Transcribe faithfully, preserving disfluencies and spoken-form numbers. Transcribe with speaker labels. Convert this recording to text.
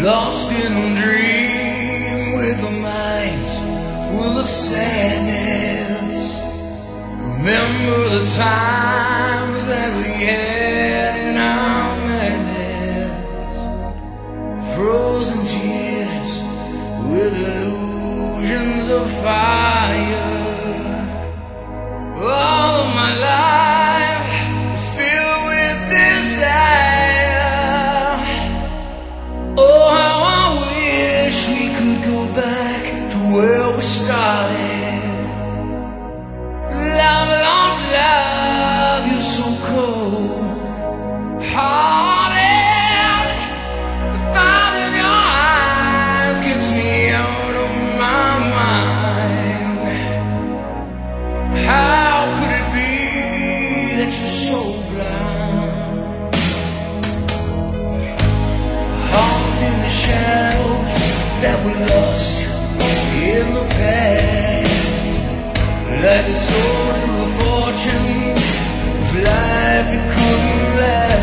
Speaker 1: lost in a dream with a mind full of sadness. Remember the times that we had in our madness, frozen tears with illusions of fire. All of my life is filled with desire. Oh, how I wish we could go back to where we started. Love, lost love, you're so cold hearted. The thought of your eyes gets me out of my mind. How could it be that you're so blind? Haunted in the shadows that we lost in the past, like a soul to a fortune of life it couldn't last.